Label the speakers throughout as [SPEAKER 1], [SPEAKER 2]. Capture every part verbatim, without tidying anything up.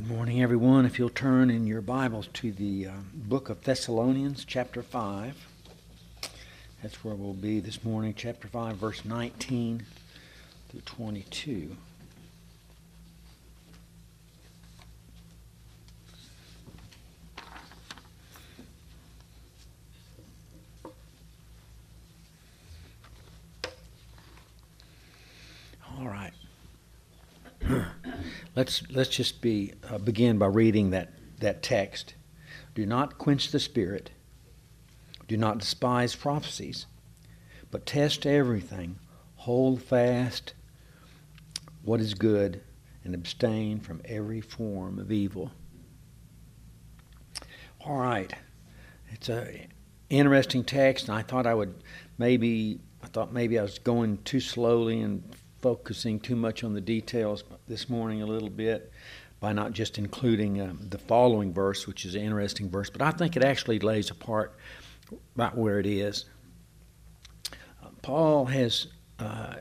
[SPEAKER 1] Good morning, everyone. If you'll turn in your Bibles to the uh, book of Thessalonians, chapter five. That's where we'll be this morning, chapter five, verse nineteen through twenty-two. All right. Let's let's just be uh, begin by reading that, that text. Do not quench the spirit. Do not despise prophecies, but test everything. Hold fast what is good and abstain from every form of evil. All right. It's a interesting text, and I thought I would maybe I thought maybe I was going too slowly and focusing too much on the details this morning a little bit by not just including um, the following verse, which is an interesting verse, but I think it actually lays apart right where it is. Uh, Paul has, uh,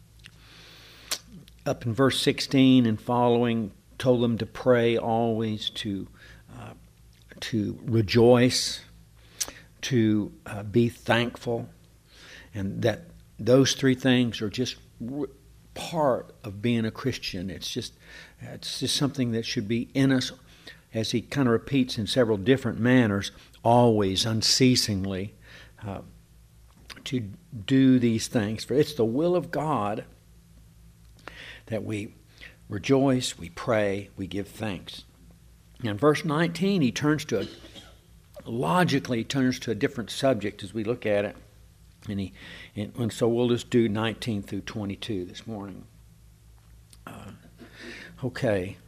[SPEAKER 1] up in verse sixteen and following, told them to pray always, to uh, to rejoice, to uh, be thankful, and that those three things are just re- part of being a Christian. It's just it's just something that should be in us, as he kind of repeats in several different manners, always, unceasingly, uh, to do these things. For it's the will of God that we rejoice, we pray, we give thanks. And in verse nineteen, he turns to a, logically turns to a different subject as we look at it. And, he, and, and so we'll just do nineteen through twenty-two this morning. Uh, okay.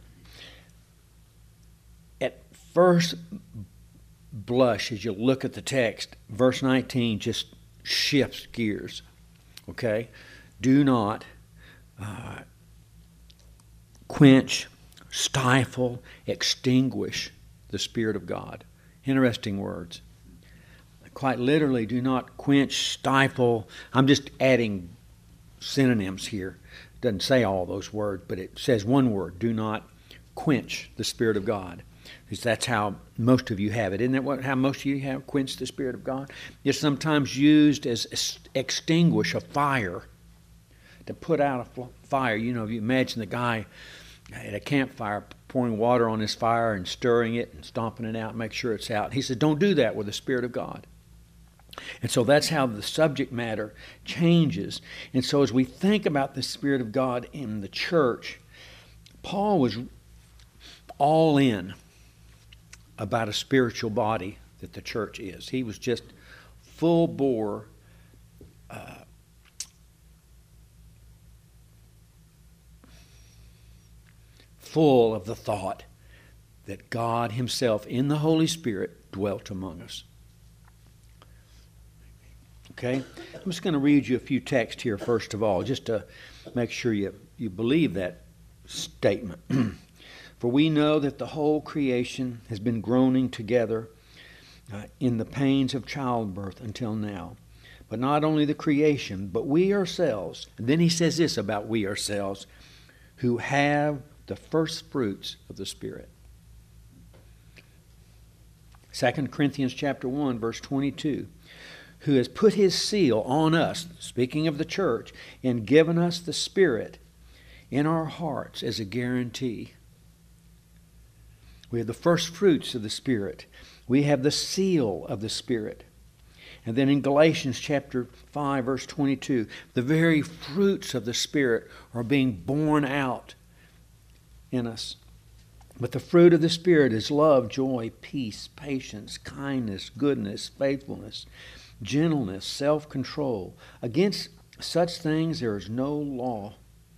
[SPEAKER 1] At first blush, as you look at the text, verse nineteen just shifts gears. Okay? Do not uh, quench, stifle, extinguish the Spirit of God. Interesting words. Quite literally, do not quench, stifle. I'm just adding synonyms here. It doesn't say all those words, but it says one word. Do not quench the Spirit of God. Because that's how most of you have it. Isn't that what, how most of you have quench the Spirit of God? It's sometimes used as extinguish a fire, to put out a fire. You know, if you imagine the guy at a campfire pouring water on his fire and stirring it and stomping it out, make sure it's out. He said, don't do that with the Spirit of God. And so that's how the subject matter changes. And so as we think about the Spirit of God in the church, Paul was all in about a spiritual body that the church is. He was just full bore uh, full of the thought that God himself in the Holy Spirit dwelt among us. Okay? I'm just going to read you a few texts here first of all, just to make sure you, you believe that statement. For we know that the whole creation has been groaning together uh, in the pains of childbirth until now. But not only the creation, but we ourselves. And then he says this about we ourselves, who have the first fruits of the Spirit. Second Corinthians chapter one, verse twenty-two. Who has put his seal on us, speaking of the church, and given us the Spirit in our hearts as a guarantee. We have the first fruits of the Spirit. We have the seal of the Spirit. And then in Galatians chapter five, verse twenty-two, the very fruits of the Spirit are being borne out in us. But the fruit of the Spirit is love, joy, peace, patience, kindness, goodness, faithfulness, gentleness, self-control. Against such things there is no law.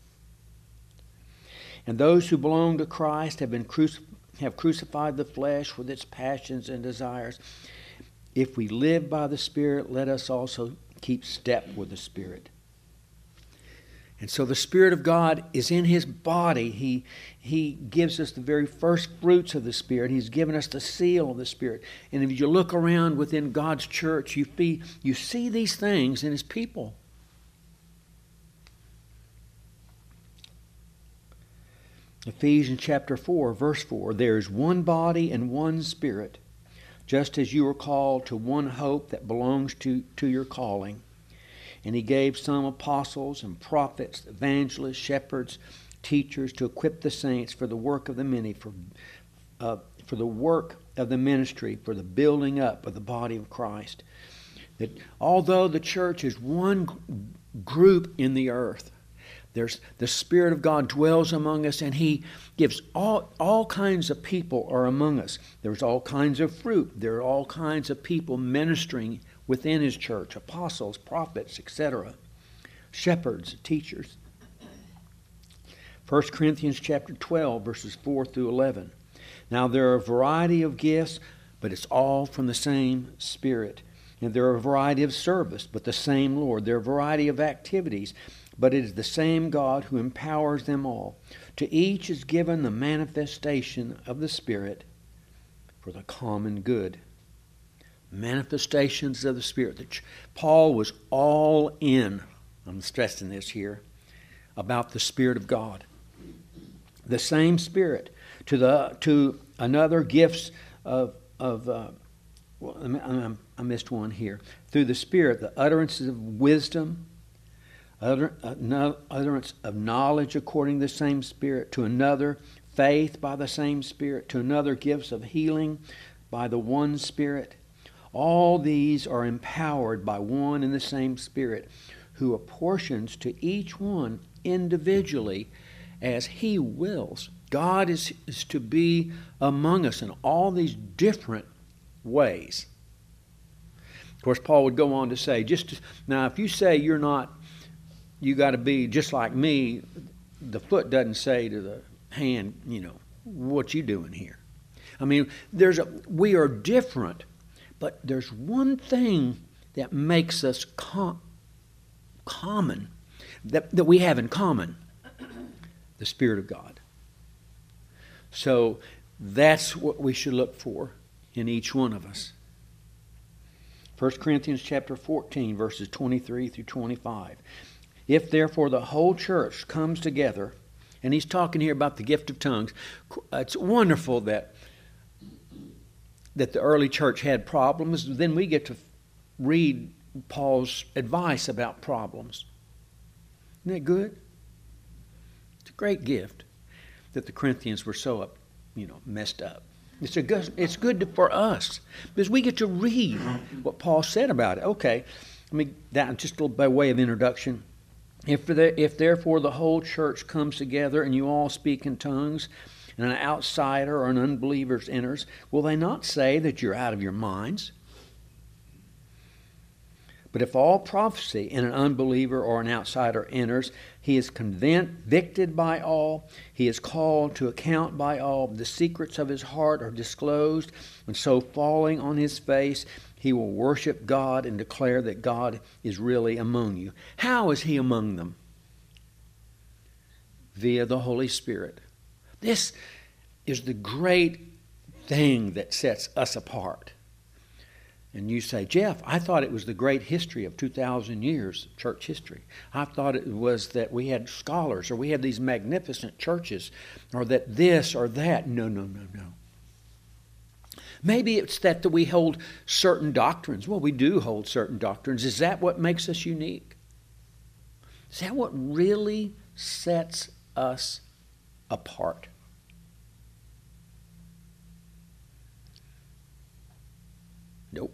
[SPEAKER 1] And those who belong to Christ have been cruci- have crucified the flesh with its passions and desires. If we live by the Spirit, let us also keep step with the Spirit. And so the Spirit of God is in His body. He, he gives us the very first fruits of the Spirit. He's given us the seal of the Spirit. And if you look around within God's church, you, see, you see these things in His people. Ephesians chapter four, verse four, there is one body and one Spirit, just as you are called to one hope that belongs to, to your calling. And he gave some apostles and prophets, evangelists, shepherds, teachers to equip the saints for the work of the many, for, uh, for the work of the ministry, for the building up of the body of Christ. That although the church is one group in the earth, there's the Spirit of God dwells among us, and He gives all all kinds of people are among us. There's all kinds of fruit. There are all kinds of people ministering within His church: apostles, prophets, et cetera, shepherds, teachers. First Corinthians chapter twelve, verses four through eleven. Now there are a variety of gifts, but it's all from the same Spirit. And there are a variety of service, but the same Lord. There are a variety of activities, but it is the same God who empowers them all. To each is given the manifestation of the Spirit for the common good. Manifestations of the Spirit. Paul was all in, I'm stressing this here, about the Spirit of God. The same Spirit. To the to another gifts of, of uh, well, I, I missed one here. Through the Spirit, the utterances of wisdom, Utter, uh, no, utterance of knowledge according to the same Spirit, to another faith by the same Spirit, to another gifts of healing by the one Spirit. All these are empowered by one and the same Spirit, who apportions to each one individually as He wills. God is, is to be among us in all these different ways. Of course, Paul would go on to say, just to, now if you say you're not, you got to be just like me, the foot doesn't say to the hand, you know, what you doing here? I mean, there's a, we are different, but there's one thing that makes us com- common, that, that we have in common, the Spirit of God. So that's what we should look for in each one of us. First Corinthians chapter fourteen, verses twenty-three through twenty-five. If therefore the whole church comes together, and he's talking here about the gift of tongues. It's wonderful that that the early church had problems. Then we get to read Paul's advice about problems. Isn't that good? It's a great gift that the Corinthians were so up, you know, messed up. It's a good, it's good to, for us because we get to read what Paul said about it. Okay, I mean that just a little by way of introduction. If the, if therefore the whole church comes together and you all speak in tongues, and an outsider or an unbeliever enters, will they not say that you're out of your minds? But if all prophecy and an unbeliever or an outsider enters, he is convicted by all, he is called to account by all, the secrets of his heart are disclosed, and so falling on his face, he will worship God and declare that God is really among you. How is he among them? Via the Holy Spirit. This is the great thing that sets us apart. And you say, Jeff, I thought it was the great history of two thousand years of church history. I thought it was that we had scholars or we had these magnificent churches or that this or that. No, no, no, no. Maybe it's that, that we hold certain doctrines. Well, we do hold certain doctrines. Is that what makes us unique? Is that what really sets us apart? Nope.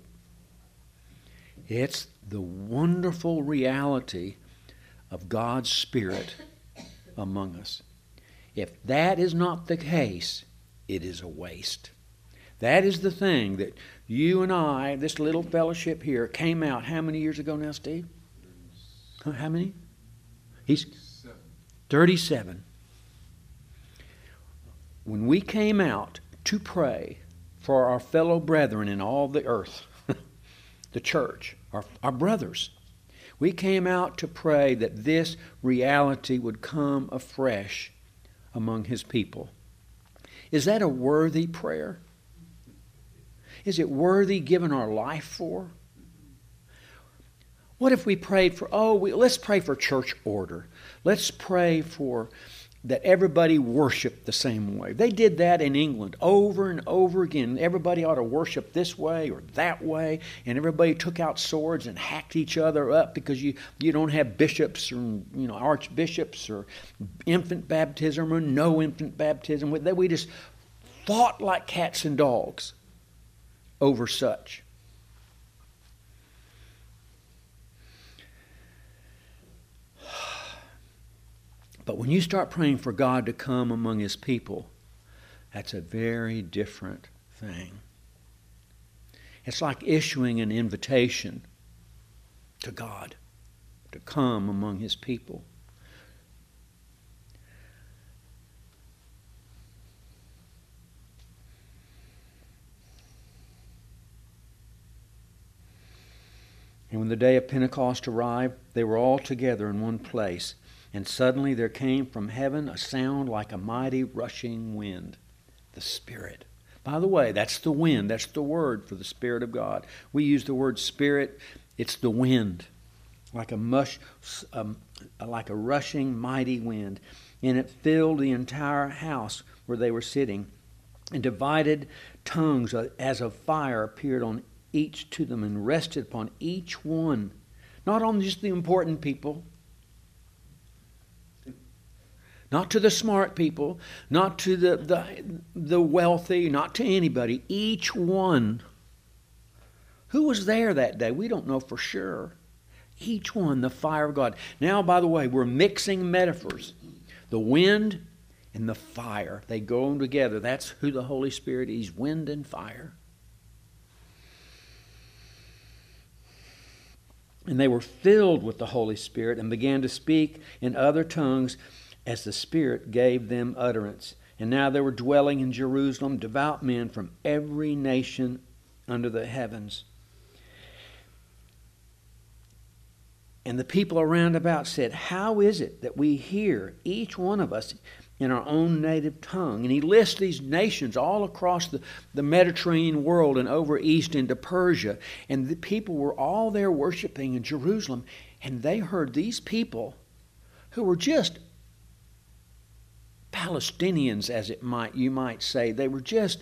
[SPEAKER 1] It's the wonderful reality of God's Spirit among us. If that is not the case, it is a waste. That is the thing that you and I, this little fellowship here, came out how many years ago now, Steve? How many? He's thirty-seven. When we came out to pray for our fellow brethren in all the earth, the church, our, our brothers, we came out to pray that this reality would come afresh among His people. Is that a worthy prayer? Is it worthy giving our life for? What if we prayed for, oh, we, let's pray for church order. Let's pray for that everybody worshiped the same way. They did that in England over and over again. Everybody ought to worship this way or that way, and everybody took out swords and hacked each other up because you, you don't have bishops or you know archbishops or infant baptism or no infant baptism. We just fought like cats and dogs over such. But when you start praying for God to come among His people, that's a very different thing. It's like issuing an invitation to God to come among His people. And when the day of Pentecost arrived, they were all together in one place. And suddenly there came from heaven a sound like a mighty rushing wind. The Spirit. By the way, that's the wind. That's the word for the Spirit of God. We use the word Spirit. It's the wind. Like a mush, um, like a rushing mighty wind. And it filled the entire house where they were sitting. And divided tongues as of fire appeared on each to them and rested upon each one. Not on just the important people. Not to the smart people, not to the, the, the wealthy, not to anybody. Each one. Who was there that day? We don't know for sure. Each one, the fire of God. Now, by the way, we're mixing metaphors. The wind and the fire, they go on together. That's who the Holy Spirit is, wind and fire. And they were filled with the Holy Spirit and began to speak in other tongues as the Spirit gave them utterance. And now there were dwelling in Jerusalem devout men from every nation under the heavens. And the people around about said, how is it that we hear, each one of us, in our own native tongue? And he lists these nations all across the, the Mediterranean world and over east into Persia. And the people were all there worshiping in Jerusalem. And they heard these people who were just Palestinians, as it might you might say. They were just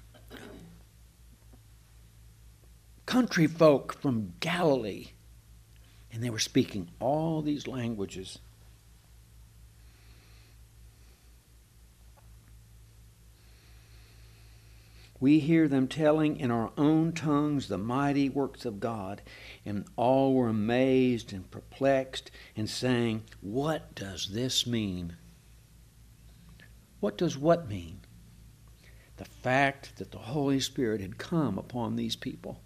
[SPEAKER 1] country folk from Galilee. And they were speaking all these languages. We hear them telling in our own tongues the mighty works of God. And all were amazed and perplexed and saying, what does this mean? What does what mean? The fact that the Holy Spirit had come upon these people.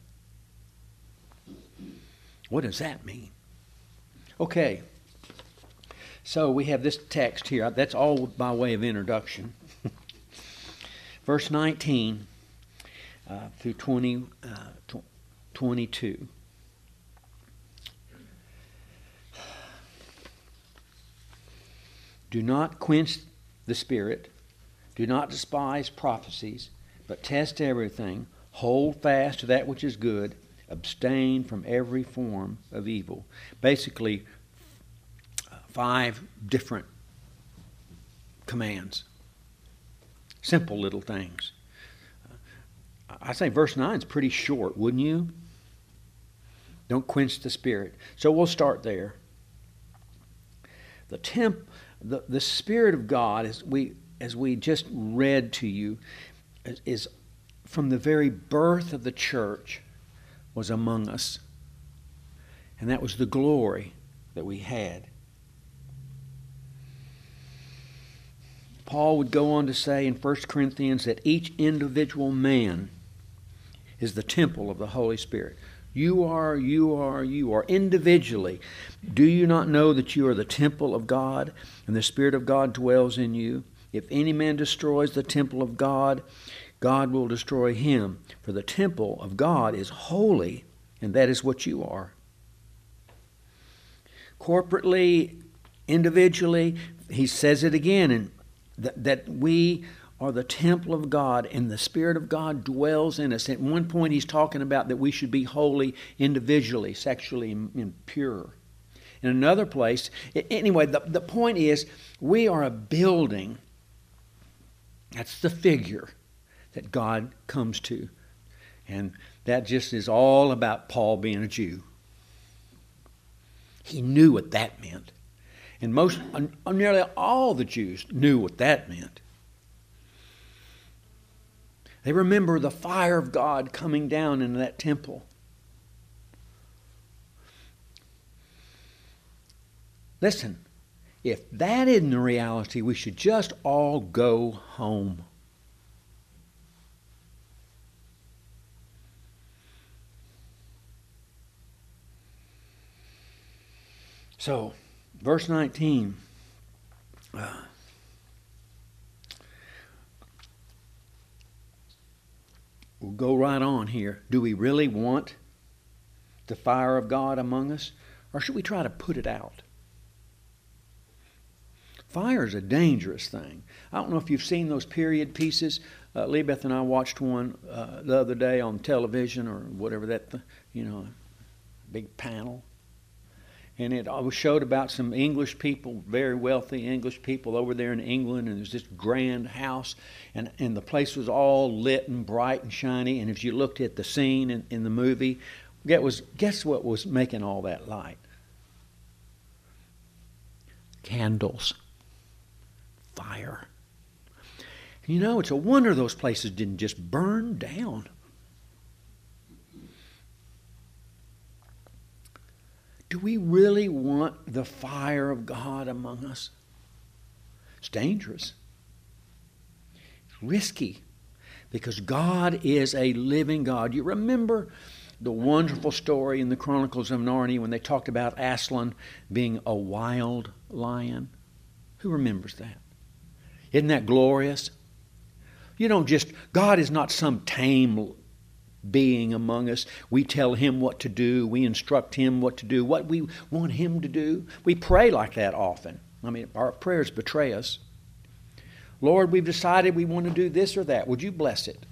[SPEAKER 1] What does that mean? Okay, so we have this text here. That's all by way of introduction. Verse nineteen uh, through twenty, uh, twenty-two. Do not quench the Spirit. Do not despise prophecies, but test everything. Hold fast to that which is good. Abstain from every form of evil. Basically, five different commands. Simple little things. I say verse nine is pretty short, wouldn't you? Don't quench the Spirit. So we'll start there. The temp, the, the Spirit of God, as we as we just read to you, is, is from the very birth of the church was among us. And that was the glory that we had. Paul would go on to say in First Corinthians that each individual man is the temple of the Holy Spirit. You are, you are, you are individually. Do you not know that you are the temple of God and the Spirit of God dwells in you? If any man destroys the temple of God, God will destroy him. For the temple of God is holy, and that is what you are. Corporately, individually, he says it again, and th- that we are the temple of God, and the Spirit of God dwells in us. At one point, he's talking about that we should be holy individually, sexually impure. in another place. Anyway, the, the point is, we are a building. That's the figure that God comes to. And that just is all about Paul being a Jew. He knew what that meant. And most, nearly all the Jews knew what that meant. They remember the fire of God coming down into that temple. Listen, if that isn't the reality, we should just all go home. So, verse nineteen. Uh, we'll go right on here. Do we really want the fire of God among us? Or should we try to put it out? Fire is a dangerous thing. I don't know if you've seen those period pieces. Uh, Lebeth and I watched one uh, the other day on television or whatever that, you know, big panel. And it showed about some English people, very wealthy English people over there in England, and there's this grand house, and, and the place was all lit and bright and shiny, and if you looked at the scene in, in the movie, guess, was, guess what was making all that light? Candles. Fire. You know, it's a wonder those places didn't just burn down. Do we really want the fire of God among us? It's dangerous. It's risky. Because God is a living God. You remember the wonderful story in the Chronicles of Narnia when they talked about Aslan being a wild lion? Who remembers that? Isn't that glorious? You don't just, God is not some tame being among us. We tell him what to do. We instruct him what to do, what we want him to do. We pray like that often. I mean, our prayers betray us. Lord, we've decided we want to do this or that. Would you bless it?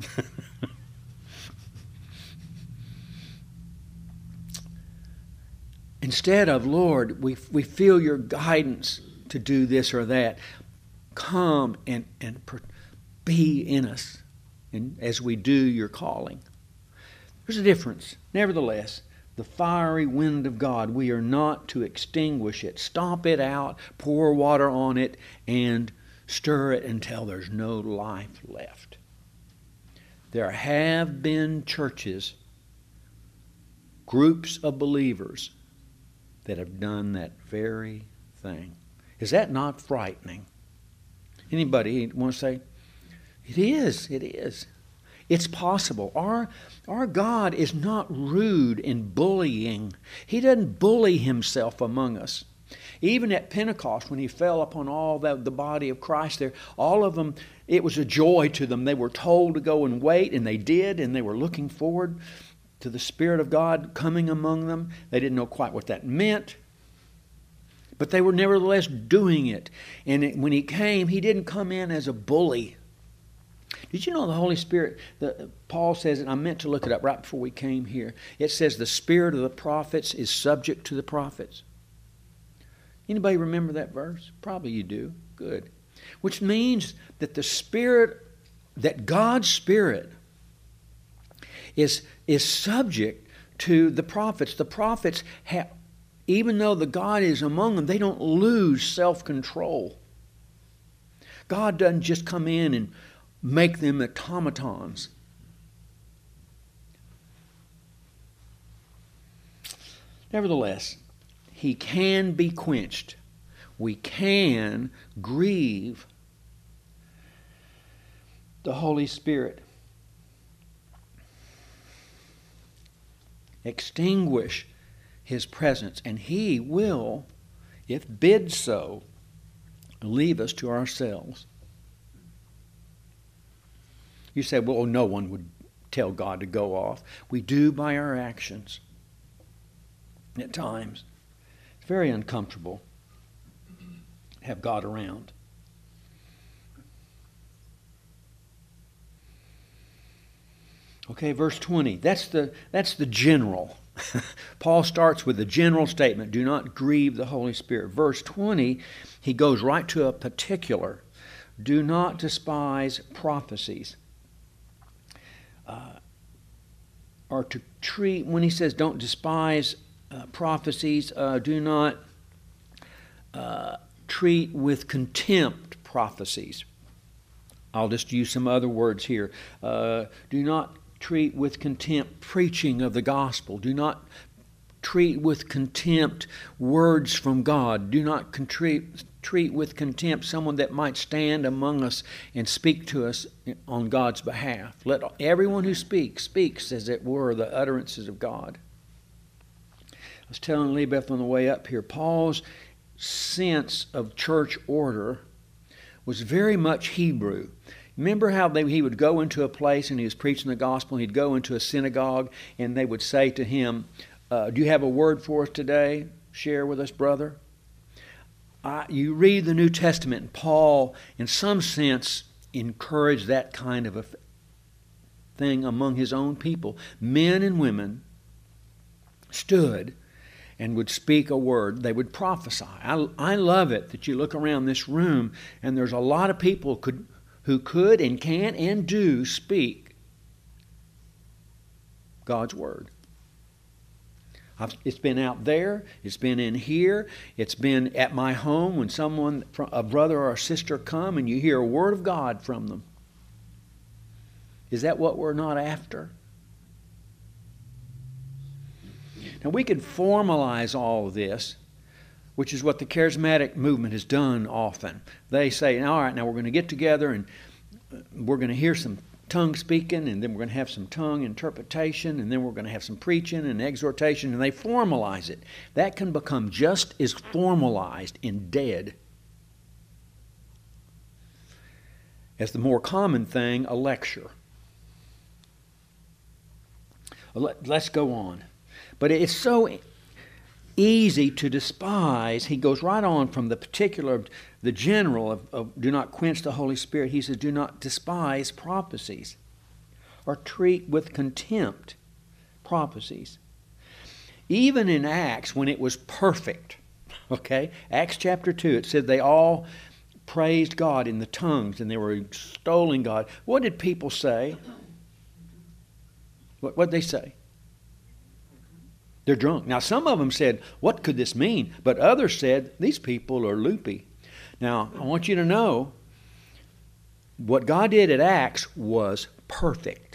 [SPEAKER 1] Instead of, Lord, we, we feel your guidance to do this or that. Come and, and be in us. And as we do your calling. There's a difference. Nevertheless, the fiery wind of God, we are not to extinguish it, stomp it out, pour water on it, and stir it until there's no life left. There have been churches, groups of believers, that have done that very thing. Is that not frightening? Anybody want to say, it is, it is. It's possible. Our, our God is not rude and bullying. He doesn't bully himself among us. Even at Pentecost, when he fell upon all the, the body of Christ there, all of them, it was a joy to them. They were told to go and wait, and they did, and they were looking forward to the Spirit of God coming among them. They didn't know quite what that meant, but they were nevertheless doing it. And it, when he came, he didn't come in as a bully. Did you know the Holy Spirit, the, Paul says, and I meant to look it up right before we came here, it says the spirit of the prophets is subject to the prophets. Anybody remember that verse? Probably you do. Good. Which means that the Spirit, that God's Spirit is, is subject to the prophets. The prophets, have, even though the God is among them, they don't lose self-control. God doesn't just come in and make them automatons. Nevertheless, he can be quenched. We can grieve the Holy Spirit. Extinguish his presence, and he will, if bid so, leave us to ourselves. You say, well, no one would tell God to go off. We do by our actions. At times. It's very uncomfortable to have God around. Okay, verse twenty. That's the, that's the general. Paul starts with a general statement, do not grieve the Holy Spirit. Verse twenty, he goes right to a particular. Do not despise prophecies. Uh, or to treat, when he says don't despise uh, prophecies, uh, do not uh, treat with contempt prophecies. I'll just use some other words here. Uh, do not treat with contempt preaching of the gospel. Do not treat with contempt words from God. Do not contri- treat with contempt someone that might stand among us and speak to us on God's behalf. Let everyone who speaks, speaks as it were the utterances of God. I was telling Lee Beth on the way up here, Paul's sense of church order was very much Hebrew. Remember how they, he would go into a place and he was preaching the gospel, and he'd go into a synagogue and they would say to him, uh, do you have a word for us today? Share with us, brother. Uh, you read the New Testament, and Paul, in some sense, encouraged that kind of a thing among his own people. Men and women stood and would speak a word. They would prophesy. I, I love it that you look around this room and there's a lot of people could, who could and can and do speak God's word. I've, it's been out there. It's been in here. It's been at my home when someone, a brother or a sister come and you hear a word of God from them. Is that what we're not after? Now, we could formalize all of this, which is what the charismatic movement has done often. They say, all right, now we're going to get together and we're going to hear some tongue speaking, and then we're going to have some tongue interpretation, and then we're going to have some preaching and exhortation, and they formalize it. That can become just as formalized and dead as the more common thing, a lecture. Let's go on. But it's so easy to despise. He goes right on from the particular, the general of, of do not quench the Holy Spirit. He says, do not despise prophecies or treat with contempt prophecies. Even in Acts, when it was perfect, okay, Acts chapter two, it said they all praised God in the tongues and they were extolling God. What did people say? What did they say? They're drunk. Now, some of them said, what could this mean? But others said, these people are loopy. Now, I want you to know, what God did at Acts was perfect.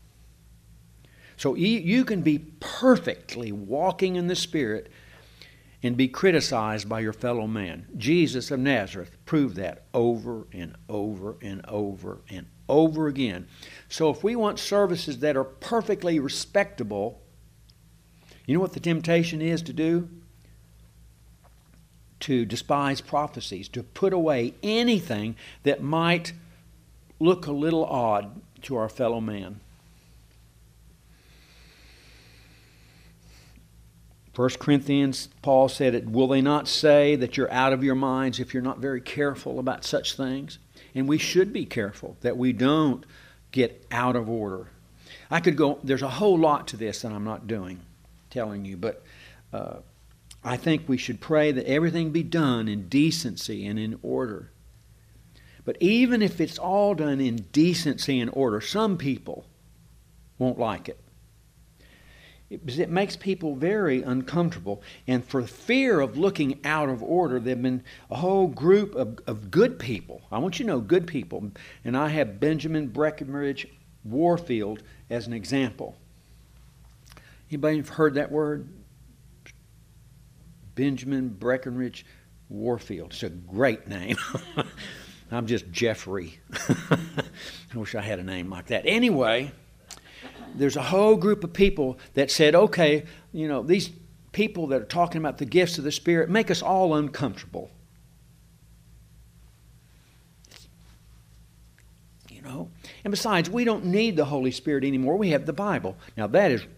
[SPEAKER 1] So you can be perfectly walking in the Spirit and be criticized by your fellow man. Jesus of Nazareth proved that over and over and over and over again. So if we want services that are perfectly respectable, you know what the temptation is to do? To despise prophecies, to put away anything that might look a little odd to our fellow man. First Corinthians, Paul said it, will they not say that you're out of your minds if you're not very careful about such things? And we should be careful that we don't get out of order. I could go, there's a whole lot to this that I'm not doing. Telling you, but uh, I think we should pray that everything be done in decency and in order. But even if it's all done in decency and order, some people won't like it. It, it makes people very uncomfortable. And for fear of looking out of order, there have been a whole group of, of good people. I want you to know good people. And I have Benjamin Breckinridge Warfield as an example. Anybody heard that word? Benjamin Breckinridge Warfield. It's a great name. I'm just Jeffrey. I wish I had a name like that. Anyway, there's a whole group of people that said, okay, you know, these people that are talking about the gifts of the Spirit make us all uncomfortable. You know? And besides, we don't need the Holy Spirit anymore. We have the Bible. Now that is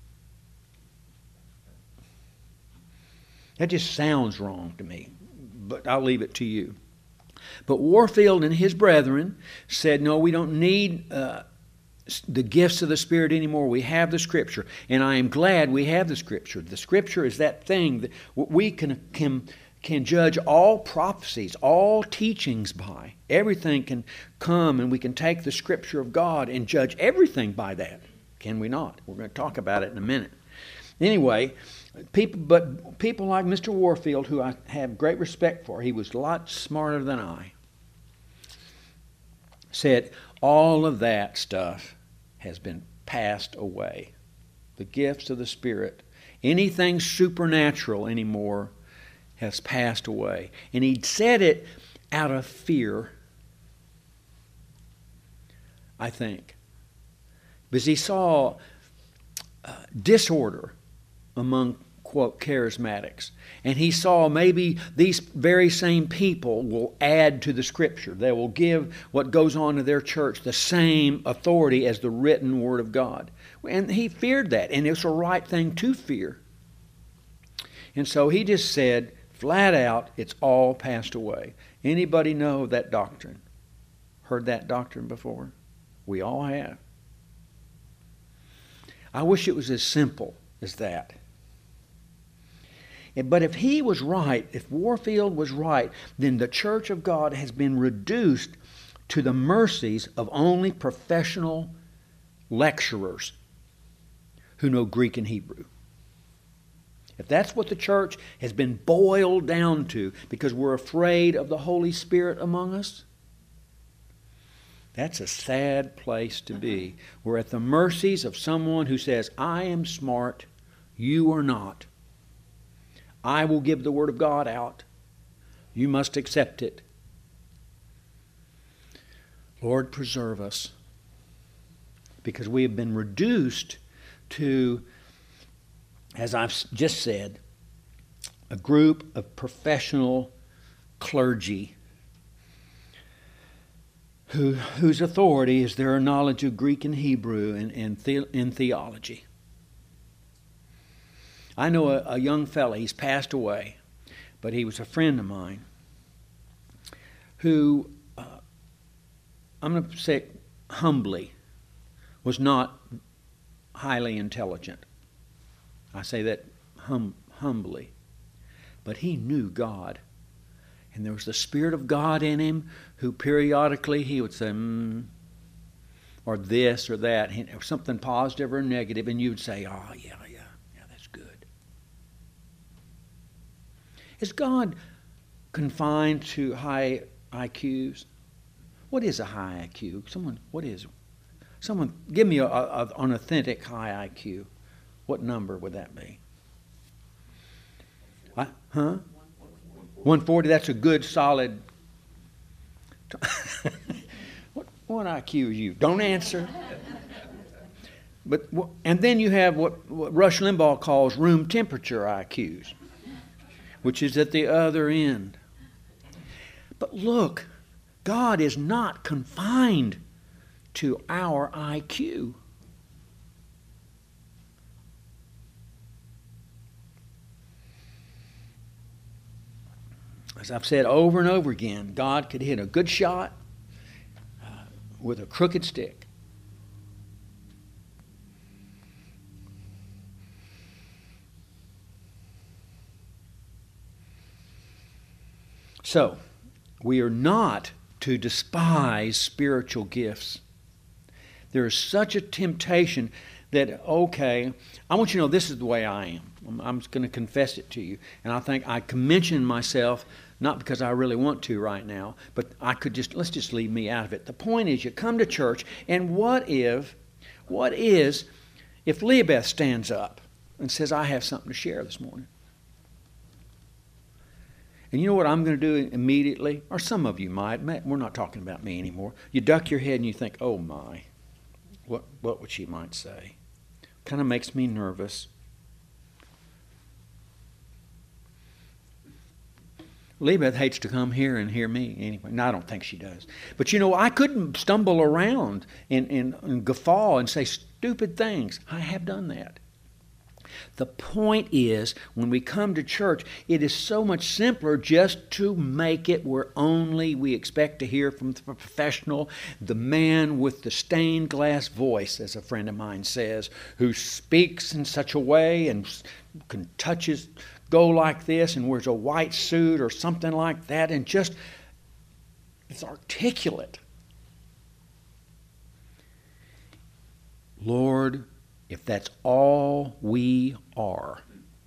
[SPEAKER 1] That just sounds wrong to me, but I'll leave it to you. But Warfield and his brethren said, no, we don't need uh, the gifts of the Spirit anymore. We have the Scripture, and I am glad we have the Scripture. The Scripture is that thing that we can can can judge all prophecies, all teachings by. Everything can come, and we can take the Scripture of God and judge everything by that. Can we not? We're going to talk about it in a minute. Anyway, people, but people like Mister Warfield, who I have great respect for, he was a lot smarter than I, said all of that stuff has been passed away. The gifts of the Spirit, anything supernatural anymore has passed away. And he said it out of fear, I think, because he saw uh, disorder among, quote, charismatics. And he saw maybe these very same people will add to the Scripture. They will give what goes on in their church the same authority as the written Word of God. And he feared that, and it's a right thing to fear. And so he just said, flat out, it's all passed away. Anybody know that doctrine? Heard that doctrine before? We all have. I wish it was as simple as that. But if he was right, if Warfield was right, then the Church of God has been reduced to the mercies of only professional lecturers who know Greek and Hebrew. If that's what the church has been boiled down to because we're afraid of the Holy Spirit among us, that's a sad place to be. We're at the mercies of someone who says, I am smart, you are not. I will give the Word of God out. You must accept it. Lord, preserve us. Because we have been reduced to, as I've just said, a group of professional clergy who, whose authority is their knowledge of Greek and Hebrew and, and the, in theology. I know a, a young fella, he's passed away, but he was a friend of mine who, uh, I'm going to say humbly, was not highly intelligent. I say that hum, humbly. But he knew God. And there was the Spirit of God in him who periodically he would say, mm, or this or that, or something positive or negative, and you would say, oh, yeah, yeah, yeah, that's good. Is God confined to high I Qs? What is a high I Q? Someone, what is, someone, give me a, a, an authentic high I Q. What number would that be? I, huh? one forty, that's a good, solid. what, what I Q are you? Don't answer. But and then you have what, what Rush Limbaugh calls room temperature I Qs, which is at the other end. But look, God is not confined to our I Q. As I've said over and over again, God could hit a good shot uh, with a crooked stick. So, we are not to despise spiritual gifts. There is such a temptation that, okay, I want you to know this is the way I am. I'm, I'm just going to confess it to you. And I think I can mention myself, not because I really want to right now, but I could just, let's just leave me out of it. The point is, you come to church, and what if, what is, if Leabeth stands up and says, I have something to share this morning? And you know what I'm going to do immediately? Or some of you might. We're not talking about me anymore. You duck your head and you think, oh my, what, what would she might say? Kind of makes me nervous. Leabeth hates to come here and hear me anyway. No, I don't think she does. But you know, I couldn't stumble around and, and, and guffaw and say stupid things. I have done that. The point is, when we come to church, it is so much simpler just to make it where only we expect to hear from the professional, the man with the stained glass voice, as a friend of mine says, who speaks in such a way and can touch his, go like this and wears a white suit or something like that and just is articulate. Lord, if that's all we are,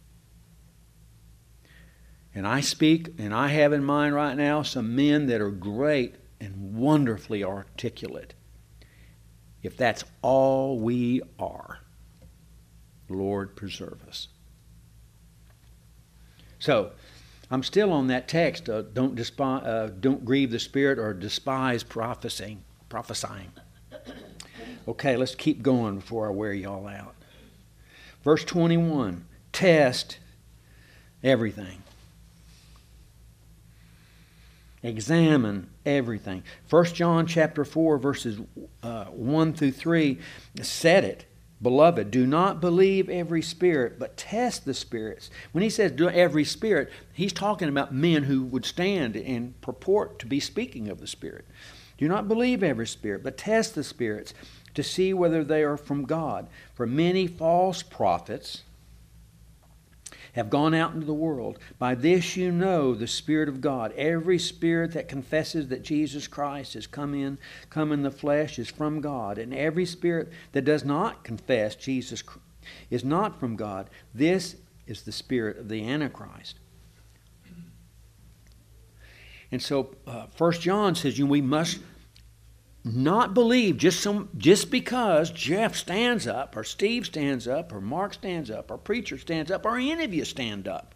[SPEAKER 1] and I speak, and I have in mind right now some men that are great and wonderfully articulate. If that's all we are, Lord, preserve us. So, I'm still on that text. Uh, don't despise, uh, don't grieve the Spirit or despise prophesying. Prophesying. Okay, let's keep going before I wear y'all out. Verse twenty-one, test everything. Examine everything. First John chapter four, verses uh, one through three said it. Beloved, do not believe every spirit, but test the spirits. When he says do every spirit, he's talking about men who would stand and purport to be speaking of the Spirit. Do not believe every spirit, but test the spirits, to see whether they are from God. For many false prophets have gone out into the world. By this you know the Spirit of God. Every spirit that confesses that Jesus Christ has come in, come in the flesh is from God. And every spirit that does not confess Jesus is not from God. This is the spirit of the Antichrist. And so uh, First John says you know, we must not believe just some just because Jeff stands up or Steve stands up or Mark stands up or preacher stands up or any of you stand up.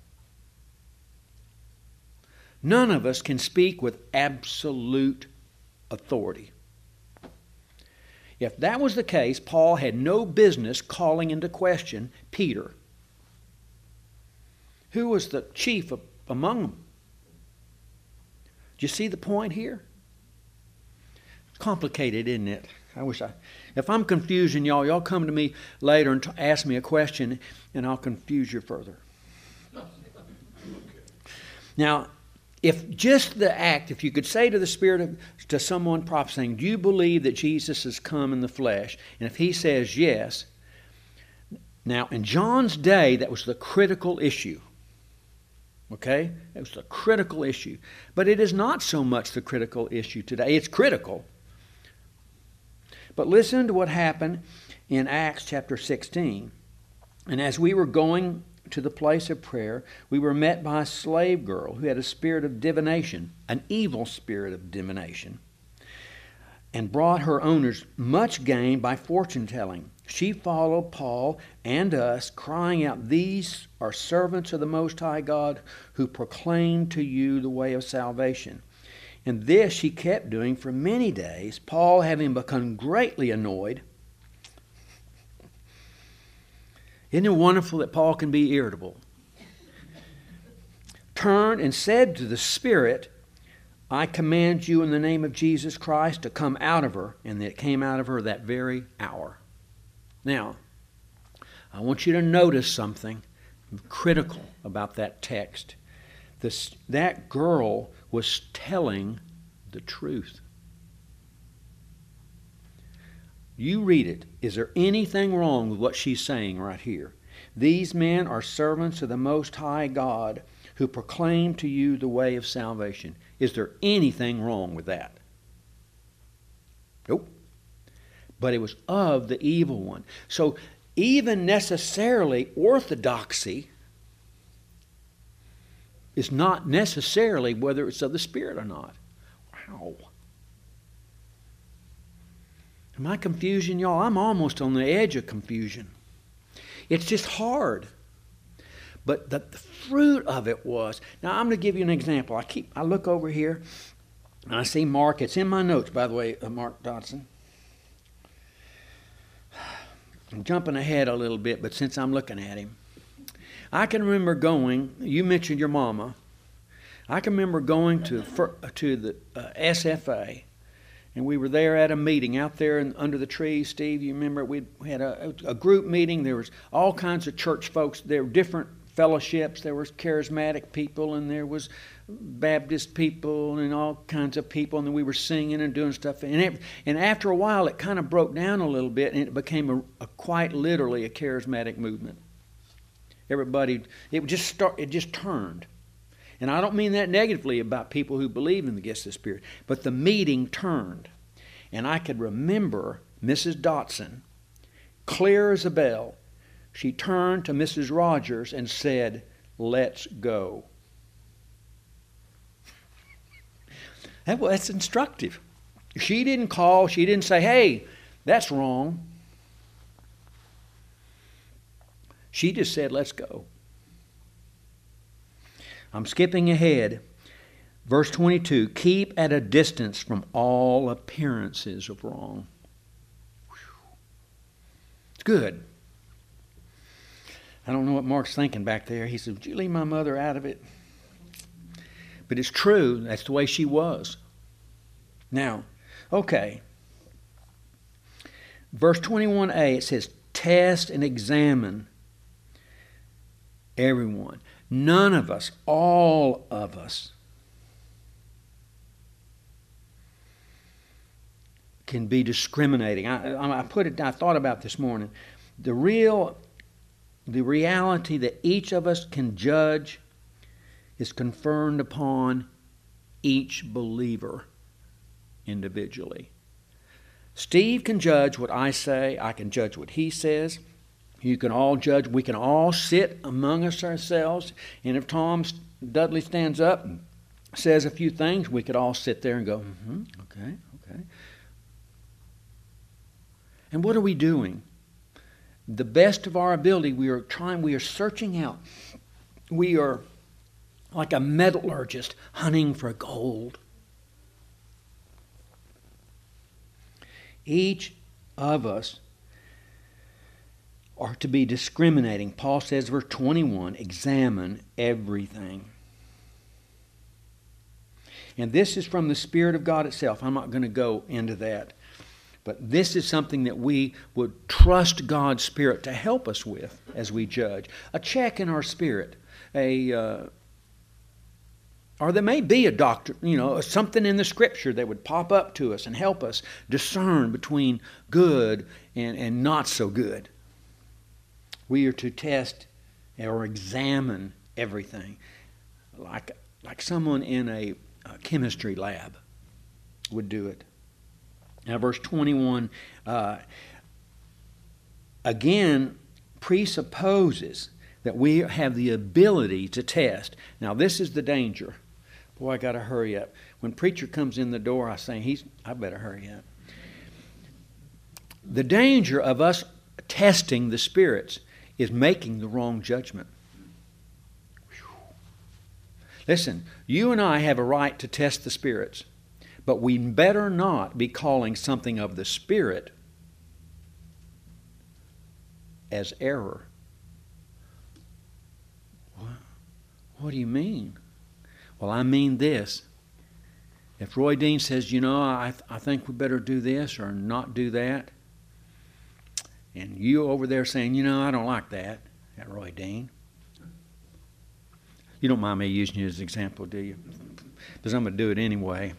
[SPEAKER 1] None of us can speak with absolute authority. If that was the case, Paul had no business calling into question Peter, who was the chief of, among them. Do you see the point here? Complicated, isn't it? I wish I... If I'm confusing y'all, y'all come to me later and t- ask me a question, and I'll confuse you further. Now, if just the act, if you could say to the Spirit of, to someone prophesying, do you believe that Jesus has come in the flesh? And if he says yes, now in John's day, that was the critical issue. Okay? It was the critical issue. But it is not so much the critical issue today. It's critical. But listen to what happened in Acts chapter sixteen. And as we were going to the place of prayer, we were met by a slave girl who had a spirit of divination, an evil spirit of divination, and brought her owners much gain by fortune telling. She followed Paul and us, crying out, "These are servants of the Most High God who proclaim to you the way of salvation." And this she kept doing for many days, Paul having become greatly annoyed. Isn't it wonderful that Paul can be irritable? Turned and said to the Spirit, "I command you in the name of Jesus Christ to come out of her." And it came out of her that very hour. Now, I want you to notice something critical about that text. This, that girl was telling the truth. You read it. Is there anything wrong with what she's saying right here? These men are servants of the Most High God who proclaim to you the way of salvation. Is there anything wrong with that? Nope. But it was of the evil one. So even necessarily orthodoxy is not necessarily whether it's of the Spirit or not. Wow. Am I confusing y'all? I'm almost on the edge of confusion. It's just hard. But the, the fruit of it was, now I'm going to give you an example. I keep I look over here and I see Mark. It's in my notes, by the way, uh, Mark Dodson. I'm jumping ahead a little bit, but since I'm looking at him, I can remember going, you mentioned your mama. I can remember going to to the uh, S F A And we were there at a meeting out there in, under the trees. Steve, you remember we had a, a group meeting. There was all kinds of church folks. There were different fellowships. There was charismatic people, and there was Baptist people, and all kinds of people. And then we were singing and doing stuff. And it, and after a while, it kind of broke down a little bit, and it became a, a quite literally a charismatic movement. Everybody, it just start, it just turned. And I don't mean that negatively about people who believe in the gifts of the Spirit, but the meeting turned. And I could remember Missus Dotson, clear as a bell. She turned to Missus Rogers and said, "Let's go." That, well, that's instructive. She didn't call, she didn't say, "Hey, that's wrong." She just said, "Let's go." I'm skipping ahead. Verse twenty-two, keep at a distance from all appearances of wrong. Whew. It's good. I don't know what Mark's thinking back there. He said, "Would you leave my mother out of it?" But it's true. That's the way she was. Now, okay. Verse twenty-one a, it says, test and examine everyone. None of us, all of us, can be discriminating. I, I put it. I thought about this morning. The real, the reality that each of us can judge is conferred upon each believer individually. Steve can judge what I say. I can judge what he says. You can all judge. We can all sit among us ourselves. And if Tom Dudley stands up and says a few things, we could all sit there and go, mm-hmm, okay, okay. And what are we doing? The best of our ability, we are trying, we are searching out. We are like a metallurgist hunting for gold. Each of us are to be discriminating. Paul says, verse twenty-one, examine everything. And this is from the Spirit of God itself. I'm not going to go into that. But this is something that we would trust God's Spirit to help us with as we judge. A check in our spirit. A, uh, or there may be a doctrine, you know, something in the Scripture that would pop up to us and help us discern between good and, and not so good. We are to test or examine everything, like, like someone in a, a chemistry lab would do it. Now, verse twenty-one, uh, again, presupposes that we have the ability to test. Now, this is the danger. Boy, I got to hurry up. When preacher comes in the door, I say, "He's, I better hurry up." The danger of us testing the spirits is making the wrong judgment. Whew. Listen, you and I have a right to test the spirits. But we better not be calling something of the Spirit as error. What, what do you mean? Well, I mean this. If Roy Dean says, you know, I, th- I think we better do this or not do that, and you over there saying, you know, I don't like that, that Roy Dean. You don't mind me using you as an example, do you? Because I'm going to do it anyway.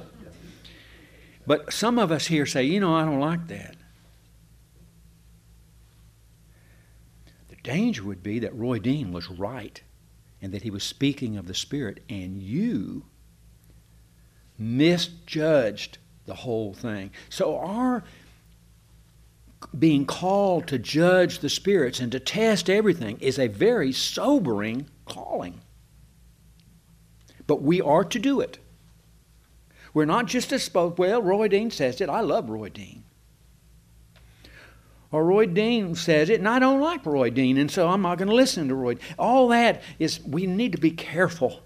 [SPEAKER 1] But some of us here say, you know, I don't like that. The danger would be that Roy Dean was right and that he was speaking of the Spirit, and you misjudged the whole thing. So our being called to judge the spirits and to test everything is a very sobering calling. But we are to do it. We're not just a spoke, well, Roy Dean says it. I love Roy Dean. Or Roy Dean says it, and I don't like Roy Dean, and so I'm not going to listen to Roy Dean. All that is, we need to be careful.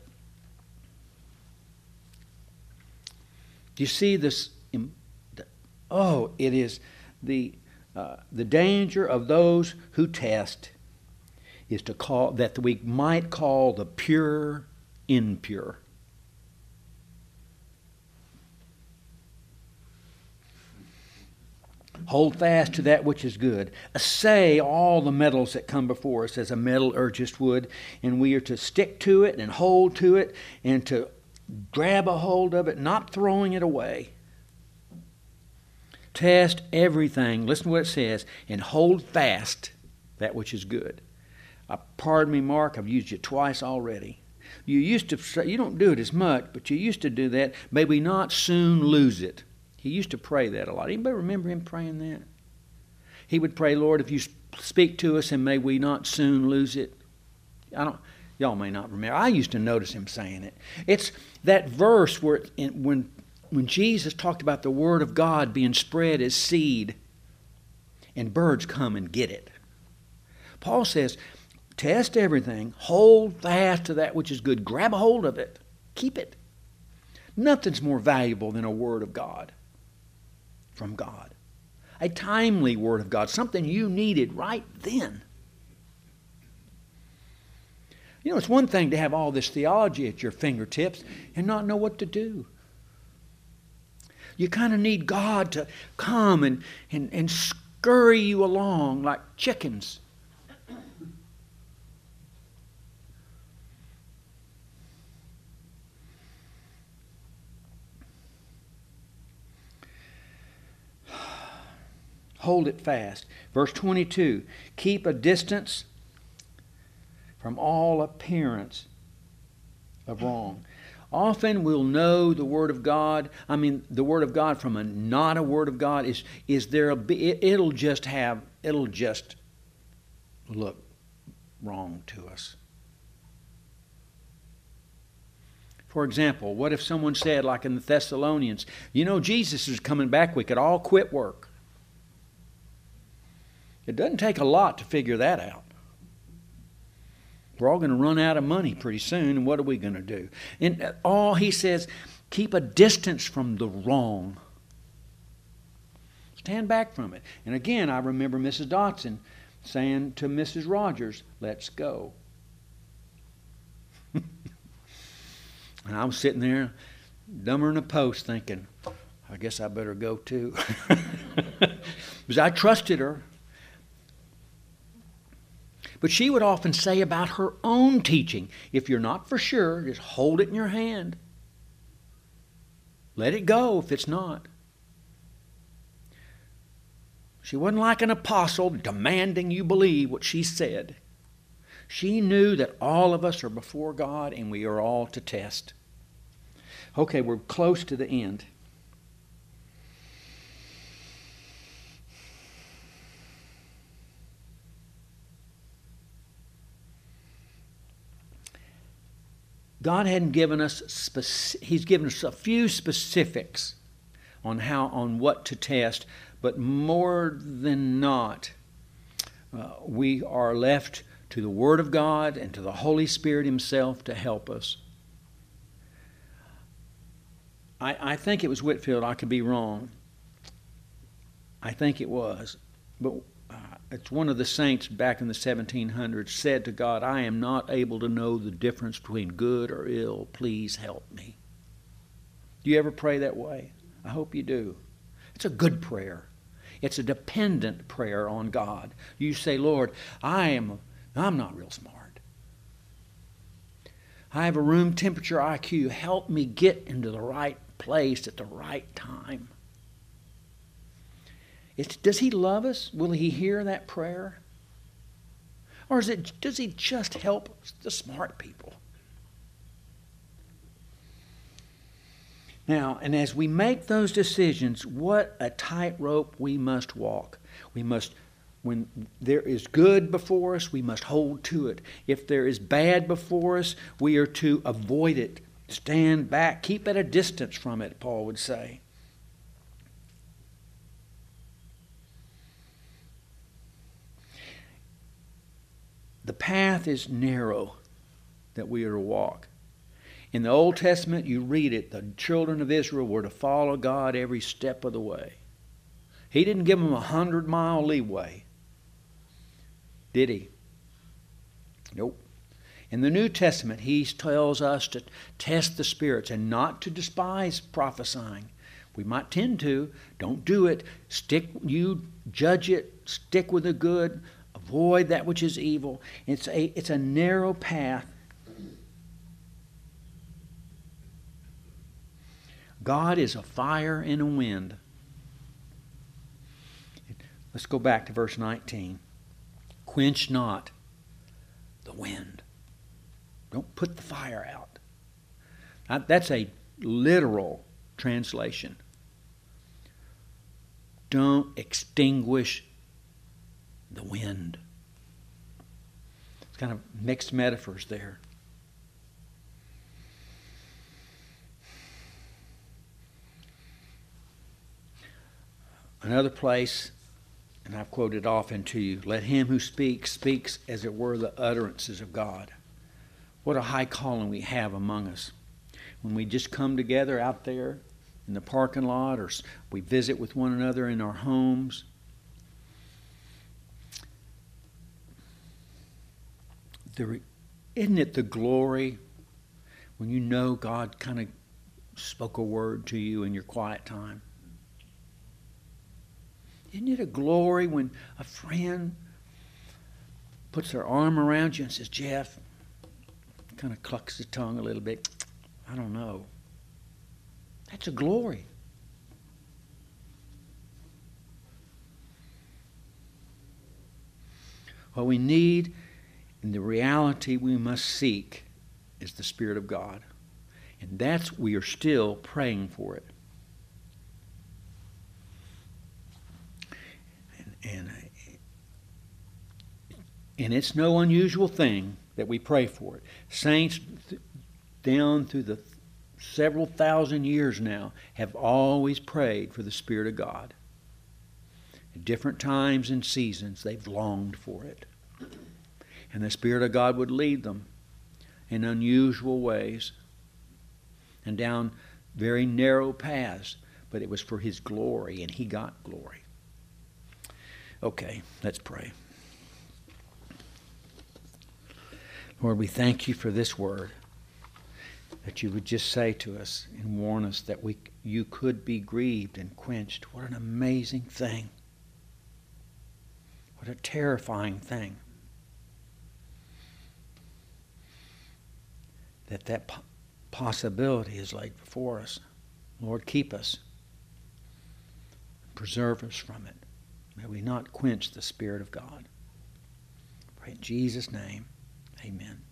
[SPEAKER 1] Do you see this? Oh, it is the uh, the danger of those who test is to call, that we might call the pure impure. Hold fast to that which is good. Assay all the metals that come before us as a metallurgist would, and we are to stick to it and hold to it and to grab a hold of it, not throwing it away. Test everything. Listen to what it says. And hold fast that which is good. Uh, pardon me, Mark, I've used it twice already. You used to say, you don't do it as much, but you used to do that. May we not soon lose it. He used to pray that a lot. Anybody remember him praying that? He would pray, Lord, if you speak to us, and may we not soon lose it. I don't. Y'all may not remember. I used to notice him saying it. It's that verse where it, in, when when Jesus talked about the Word of God being spread as seed, and birds come and get it. Paul says, test everything, hold fast to that which is good, grab a hold of it, keep it. Nothing's more valuable than a Word of God from God. A timely Word of God, something you needed right then. You know, it's one thing to have all this theology at your fingertips and not know what to do. You kind of need God to come and, and, and scurry you along like chickens. Hold it fast. Verse twenty-two, keep a distance from all appearance of wrong. Often we'll know the Word of God. I mean, the Word of God from a not a Word of God is is there a it, it'll just have it'll just look wrong to us. For example, what if someone said, like in the Thessalonians, you know, Jesus is coming back, we could all quit work. It doesn't take a lot to figure that out. We're all going to run out of money pretty soon, and what are we going to do? And all he says, keep a distance from the wrong. Stand back from it. And again, I remember Missus Dotson saying to Missus Rogers, let's go. And I was sitting there, dumber than a post, thinking, I guess I better go too. Because I trusted her. But she would often say about her own teaching, if you're not for sure, just hold it in your hand. Let it go if it's not. She wasn't like an apostle demanding you believe what she said. She knew that all of us are before God and we are all to test. Okay, we're close to the end. God hadn't given us, speci- He's given us a few specifics on how, on what to test, but more than not, uh, we are left to the Word of God and to the Holy Spirit Himself to help us. I, I think it was Whitefield, I could be wrong. I think it was, but uh, it's one of the saints back in the seventeen hundreds said to God, I am not able to know the difference between good or ill. Please help me. Do you ever pray that way? I hope you do. It's a good prayer. It's a dependent prayer on God. You say, Lord, I am, I'm not real smart. I have a room temperature I Q. Help me get into the right place at the right time. It's, does He love us? Will He hear that prayer? Or is it, does He just help the smart people? Now, and as we make those decisions, what a tightrope we must walk. We must, when there is good before us, we must hold to it. If there is bad before us, we are to avoid it. Stand back. Keep at a distance from it, Paul would say. The path is narrow that we are to walk. In the Old Testament, you read it, the children of Israel were to follow God every step of the way. He didn't give them a hundred mile leeway. Did He? Nope. In the New Testament, He tells us to test the spirits and not to despise prophesying. We might tend to. Don't do it. Stick, you judge it. Stick with the good. Avoid that which is evil. It's a, it's a narrow path. God is a fire and a wind. Let's go back to verse nineteen. Quench not the wind. Don't put the fire out. Now, that's a literal translation. Don't extinguish the wind. It's kind of mixed metaphors there. Another place, and I've quoted often to you, let him who speaks, speaks as it were the utterances of God. What a high calling we have among us. When we just come together out there in the parking lot, or we visit with one another in our homes, there, isn't it the glory when you know God kind of spoke a word to you in your quiet time? Isn't it a glory when a friend puts their arm around you and says, Jeff, kind of clucks his tongue a little bit, I don't know. That's a glory. What we need and the reality we must seek is the Spirit of God. And that's, we are still praying for it. And, and, and it's no unusual thing that we pray for it. Saints th- down through the several thousand years now have always prayed for the Spirit of God. At different times and seasons, they've longed for it. And the Spirit of God would lead them in unusual ways and down very narrow paths, but it was for His glory, and He got glory. Okay, let's pray. Lord, we thank You for this word, that You would just say to us and warn us that we, You could be grieved and quenched. What an amazing thing. What a terrifying thing. That that po- possibility is laid before us. Lord, keep us. Preserve us from it. May we not quench the Spirit of God. Pray in Jesus' name. Amen.